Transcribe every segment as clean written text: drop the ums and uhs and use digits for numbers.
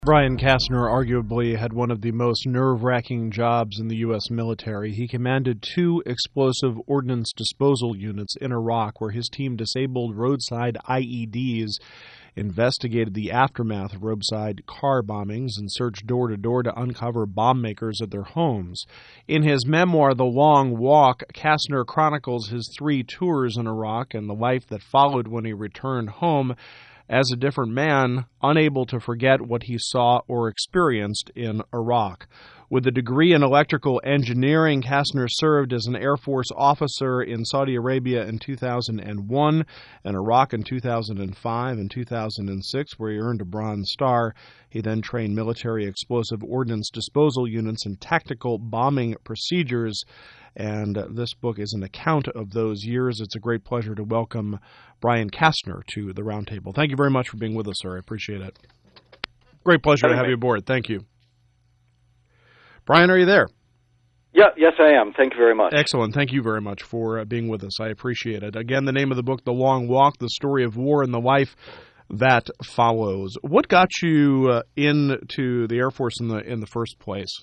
Brian Kastner arguably had one of the most nerve-wracking jobs in the U.S. military. He commanded 2 explosive ordnance disposal units in Iraq, where his team disabled roadside IEDs, investigated the aftermath of roadside car bombings, and searched door-to-door to uncover bomb makers at their homes. In his memoir, The Long Walk, Kastner chronicles his 3 tours in Iraq and the life that followed when he returned home as a different man, unable to forget what he saw or experienced in Iraq. With a degree in electrical engineering, Kastner served as an Air Force officer in Saudi Arabia in 2001 and Iraq in 2005 and 2006, where he earned a Bronze Star. He then trained military explosive ordnance disposal units and tactical bombing procedures. And this book is an account of those years. It's a great pleasure to welcome Brian Kastner to the Roundtable. Thank you very much for being with us, sir. I appreciate it. Great pleasure to have you aboard. Thank you. Brian, are you there? Yes, I am. Thank you very much. Excellent. Thank you very much for being with us. I appreciate it. Again, the name of the book, The Long Walk, the story of war and the life that follows. What got you into the Air Force in the first place?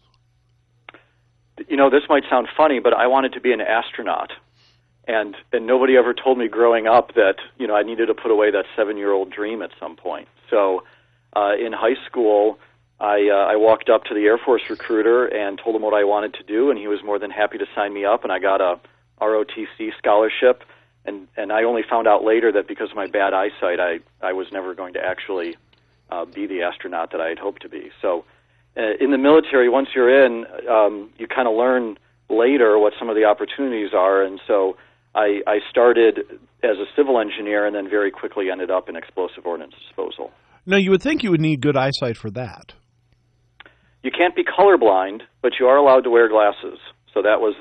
You know, this might sound funny, but I wanted to be an astronaut. And nobody ever told me growing up that, you know, I needed to put away that 7-year-old dream at some point. So in high school, I walked up to the Air Force recruiter and told him what I wanted to do, and he was more than happy to sign me up, and I got a ROTC scholarship. And I only found out later that because of my bad eyesight, I was never going to actually be the astronaut that I had hoped to be. So in the military, once you're in, you kind of learn later what some of the opportunities are, and so I started as a civil engineer and then very quickly ended up in explosive ordnance disposal. Now, you would think you would need good eyesight for that. You can't be colorblind, but you are allowed to wear glasses. So that was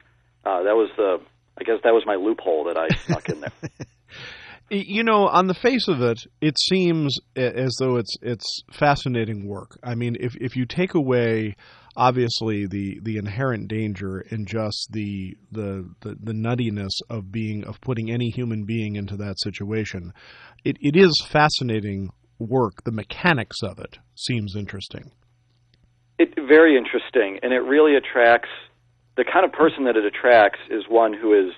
I guess that was my loophole that I snuck in there. You know, on the face of it, it seems as though it's fascinating work. I mean, if you take away, obviously, the inherent danger in just the nuttiness of putting any human being into that situation, it is fascinating work. The mechanics of it seems interesting. It's very interesting, and it really attracts the kind of person that it attracts is one who is.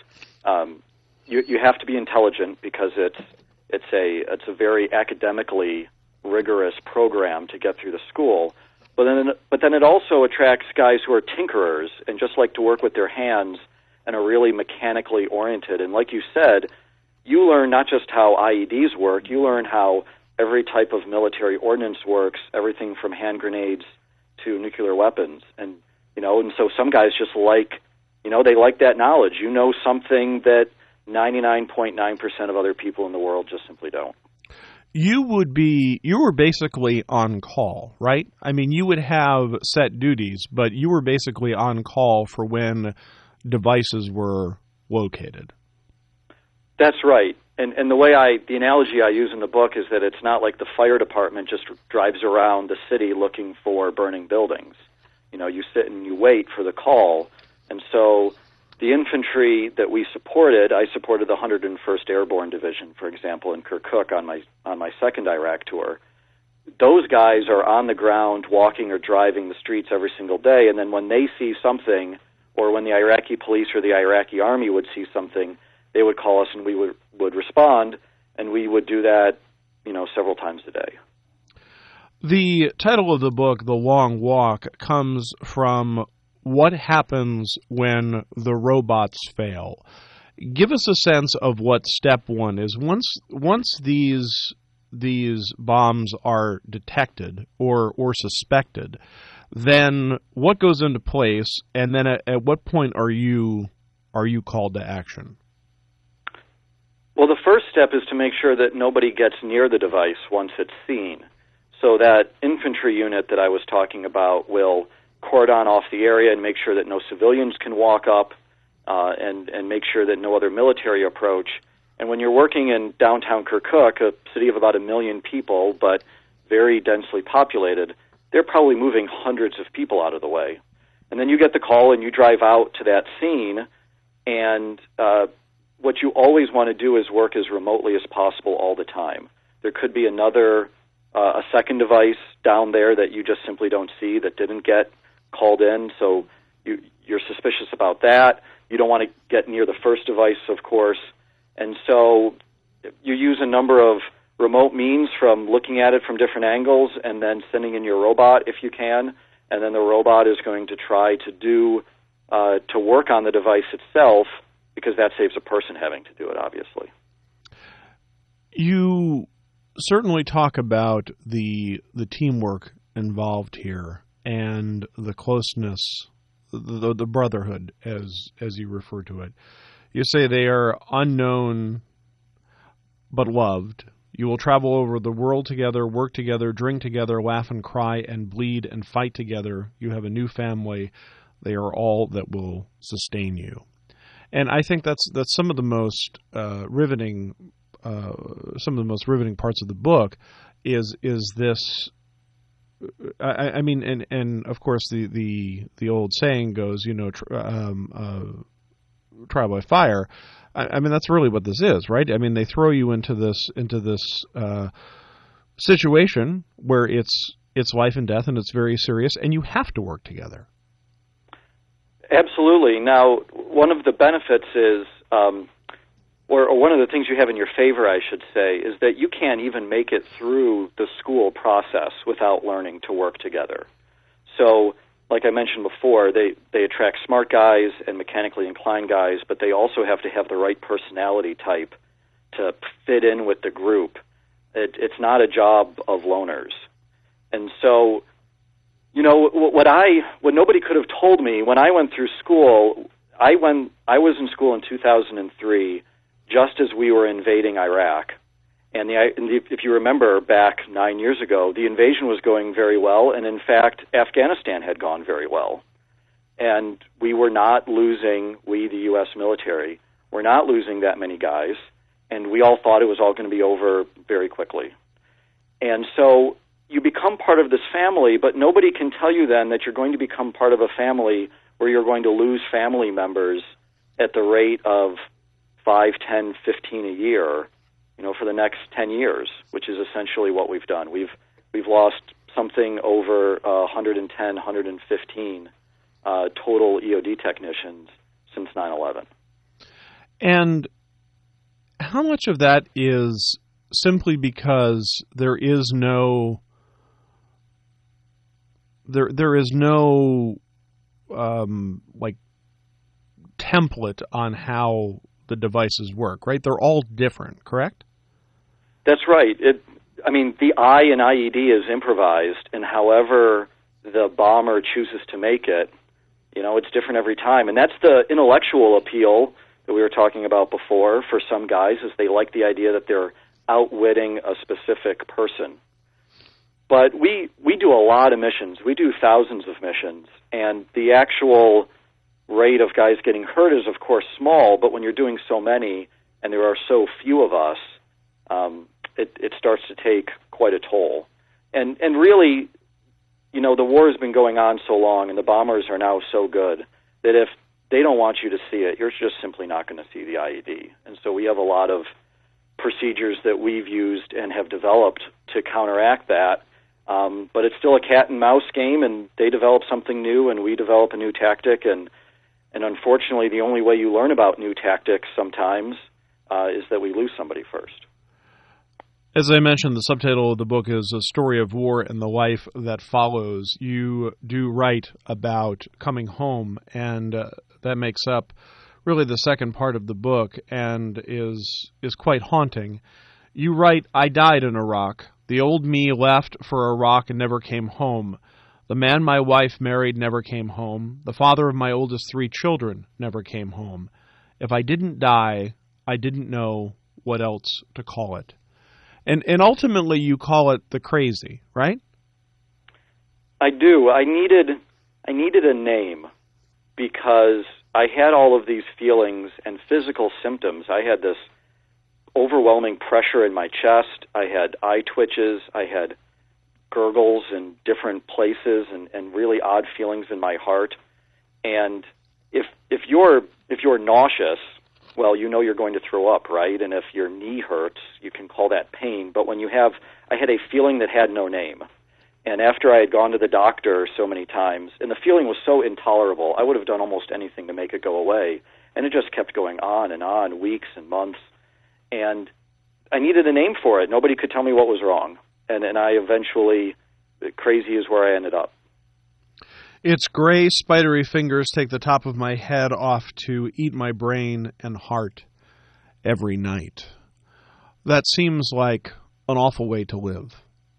You have to be intelligent because it's a very academically rigorous program to get through the school. But then it also attracts guys who are tinkerers and just like to work with their hands and are really mechanically oriented. And like you said, you learn not just how IEDs work, you learn how every type of military ordnance works, everything from hand grenades to nuclear weapons. And so some guys just they like that knowledge. You know something that 99.9% of other people in the world just simply don't. You were basically on call, right? I mean, you would have set duties, but you were basically on call for when devices were located. That's right. And the analogy I use in the book is that it's not like the fire department just drives around the city looking for burning buildings. You know, you sit and you wait for the call. And so the infantry that we supported, I supported the 101st Airborne Division, for example, in Kirkuk on my second Iraq tour. Those guys are on the ground walking or driving the streets every single day, and then when they see something, or when the Iraqi police or the Iraqi army would see something, they would call us and we would respond, and we would do that, several times a day. The title of the book, The Long Walk, comes from what happens when the robots fail. Give us a sense of what step one is. Once these bombs are detected or suspected, then what goes into place, and then at what point are you called to action? Well, the first step is to make sure that nobody gets near the device once it's seen. So that infantry unit that I was talking about will cordon off the area and make sure that no civilians can walk up and make sure that no other military approach. And when you're working in downtown Kirkuk, a city of about 1 million people, but very densely populated, they're probably moving hundreds of people out of the way. And then you get the call and you drive out to that scene, and what you always want to do is work as remotely as possible all the time. There could be another a second device down there that you just simply don't see that didn't get called in. So you're suspicious about that. You don't want to get near the first device, of course. And so you use a number of remote means from looking at it from different angles and then sending in your robot if you can. And then the robot is going to try to work on the device itself, because that saves a person having to do it, obviously. You certainly talk about the teamwork involved here and the closeness, the brotherhood, as you refer to it. You say they are unknown but loved. You will travel over the world together, work together, drink together, laugh and cry and bleed and fight together. You have a new family. They are all that will sustain you. And I think that's some of the most riveting parts of the book is this. I mean, and of course the old saying goes, trial by fire. I mean, that's really what this is, right? I mean, they throw you into this situation where it's life and death, and it's very serious, and you have to work together. Absolutely. Now, one of the benefits is, or one of the things you have in your favor, I should say, is that you can't even make it through the school process without learning to work together. So, like I mentioned before, they attract smart guys and mechanically inclined guys, but they also have to have the right personality type to fit in with the group. It's not a job of loners. And so, what nobody could have told me when I went through school, I was in school in 2003, just as we were invading Iraq. And if you remember back 9 years ago, the invasion was going very well, and in fact, Afghanistan had gone very well. And we were not losing, the U.S. military, were not losing that many guys, and we all thought it was all going to be over very quickly. And so you become part of this family, but nobody can tell you then that you're going to become part of a family where you're going to lose family members at the rate of 5, 10, 15 a year, for the next 10 years, which is essentially what we've done. We've lost something over 110, 115 total EOD technicians since 9/11. And how much of that is simply because there is no template on how the devices work, right? They're all different, correct? That's right. The eye in IED is improvised, and however the bomber chooses to make it, it's different every time. And that's the intellectual appeal that we were talking about before for some guys, is they like the idea that they're outwitting a specific person. But we do a lot of missions. We do thousands of missions, and the actual rate of guys getting hurt is, of course, small, but when you're doing so many and there are so few of us, it starts to take quite a toll. And really, the war has been going on so long and the bombers are now so good that if they don't want you to see it, you're just simply not going to see the IED. And so we have a lot of procedures that we've used and have developed to counteract that. But it's still a cat and mouse game, and they develop something new and we develop a new tactic. And unfortunately, the only way you learn about new tactics sometimes is that we lose somebody first. As I mentioned, the subtitle of the book is A Story of War and the Life That Follows. You do write about coming home, and that makes up really the second part of the book and is quite haunting. You write, I died in Iraq. The old me left for Iraq and never came home. The man my wife married never came home. The father of my oldest 3 children never came home. If I didn't die, I didn't know what else to call it. And ultimately you call it the crazy, right? I do. I needed a name because I had all of these feelings and physical symptoms. I had this overwhelming pressure in my chest. I had eye twitches. I had gurgles in different places and really odd feelings in my heart. And if you're nauseous well, you know you're going to throw up, right? And if your knee hurts, you can call that pain. But when you have, I had a feeling that had no name. And after I had gone to the doctor so many times, and the feeling was so intolerable, I would have done almost anything to make it go away. And it just kept going on, weeks and months. And I needed a name for it. Nobody could tell me what was wrong. And I eventually, crazy is where I ended up. Its gray, spidery fingers take the top of my head off to eat my brain and heart every night. That seems like an awful way to live.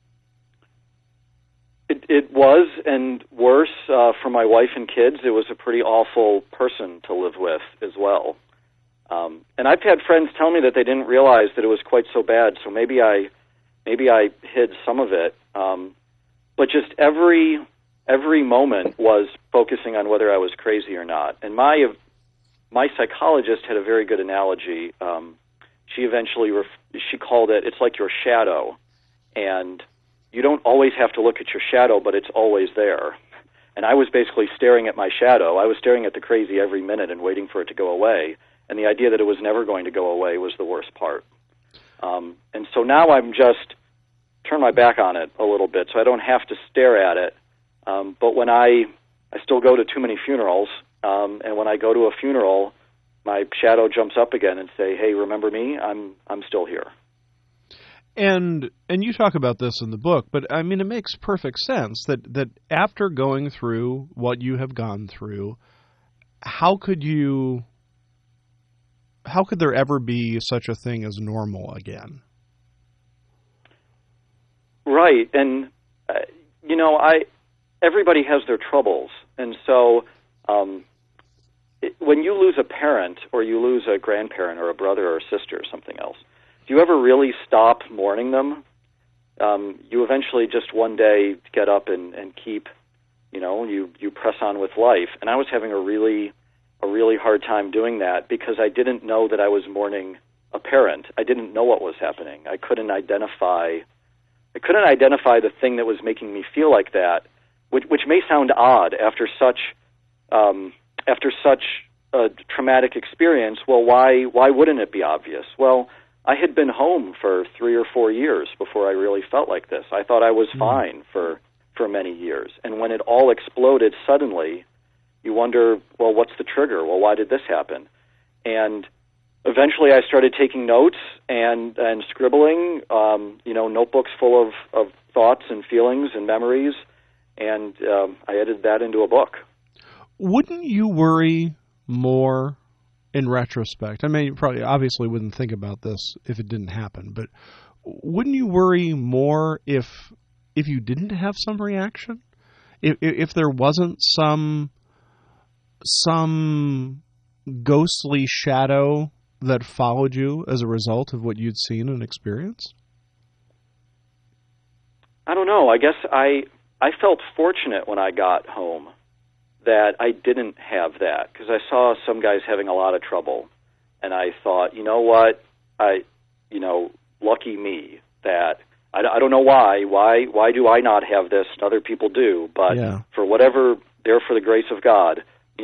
It was, and worse, for my wife and kids, it was a pretty awful person to live with as well. And I've had friends tell me that they didn't realize that it was quite so bad, so maybe I hid some of it. But just every moment was focusing on whether I was crazy or not. And my psychologist had a very good analogy. She eventually she called it, it's like your shadow, and you don't always have to look at your shadow, but it's always there. And I was basically staring at my shadow. I was staring at the crazy every minute and waiting for it to go away. And the idea that it was never going to go away was the worst part. And so now I'm just turn my back on it a little bit so I don't have to stare at it. But when I still go to too many funerals, and when I go to a funeral, my shadow jumps up again and say, hey, remember me? I'm still here. And you talk about this in the book, but I mean, it makes perfect sense that after going through what you have gone through, how could there ever be such a thing as normal again? Right. And, everybody has their troubles. And so when you lose a parent or you lose a grandparent or a brother or a sister or something else, do you ever really stop mourning them? You eventually just one day get up and keep, you press on with life. And I was having a really hard time doing that because I didn't know that I was mourning a parent. I didn't know what was happening. I couldn't identify the thing that was making me feel like that, which may sound odd after such a traumatic experience. Well, why wouldn't it be obvious? Well, I had been home for 3 or 4 years before I really felt like this. I thought I was fine for many years. And when it all exploded suddenly, you wonder, well, what's the trigger? Well, why did this happen? And eventually I started taking notes and scribbling, notebooks full of thoughts and feelings and memories, and I edited that into a book. Wouldn't you worry more in retrospect? I mean, you probably obviously wouldn't think about this if it didn't happen, but wouldn't you worry more if you didn't have some reaction? If there wasn't some ghostly shadow that followed you as a result of what you'd seen and experienced? I don't know. I guess I felt fortunate when I got home that I didn't have that, because I saw some guys having a lot of trouble, and I thought, you know what, lucky me that I don't know why do I not have this and other people do, but for whatever, there for the grace of God,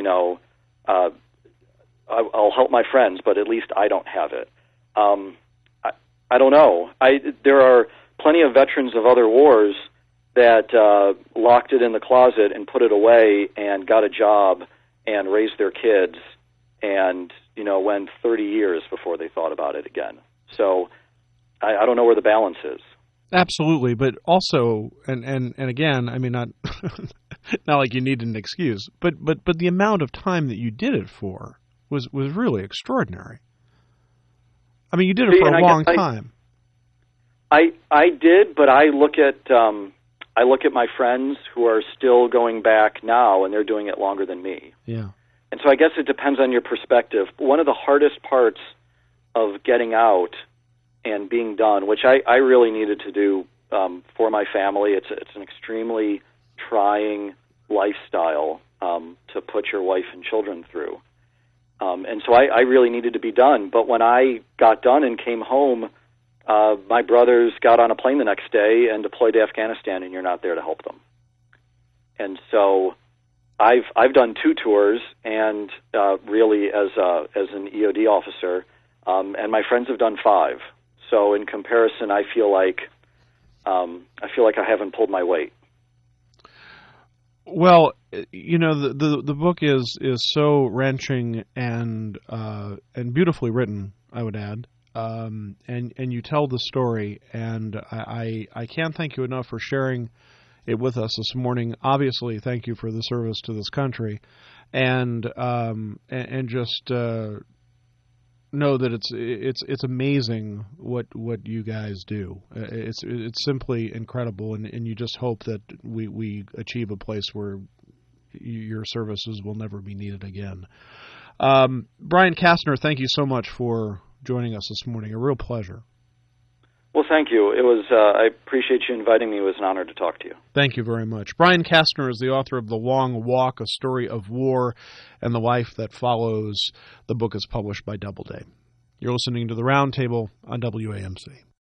I'll help my friends, but at least I don't have it. I don't know. There are plenty of veterans of other wars that locked it in the closet and put it away and got a job and raised their kids and, went 30 years before they thought about it again. So I don't know where the balance is. Absolutely, but also, and again, I mean, not not like you need an excuse, but the amount of time that you did it for was really extraordinary. I mean, you did it for a long time. I did, but I look at my friends who are still going back now, and they're doing it longer than me. Yeah. And so I guess it depends on your perspective. One of the hardest parts of getting out and being done, which I really needed to do for my family, it's an extremely trying lifestyle to put your wife and children through. And so I really needed to be done. But when I got done and came home, my brothers got on a plane the next day and deployed to Afghanistan, and you're not there to help them. And so I've done 2 tours, and really as an EOD officer, and my friends have done 5. So in comparison, I feel like I haven't pulled my weight. Well, the book is so wrenching and beautifully written, I would add, and you tell the story, and I can't thank you enough for sharing it with us this morning. Obviously, thank you for the service to this country, and just know that it's amazing what you guys do. It's simply incredible, and you just hope that we achieve a place where your services will never be needed again. Brian Kastner, thank you so much for joining us this morning. A real pleasure. Well, thank you. It was. I appreciate you inviting me. It was an honor to talk to you. Thank you very much. Brian Kastner is the author of The Long Walk, A Story of War and the Life That Follows. The book is published by Doubleday. You're listening to The Roundtable on WAMC.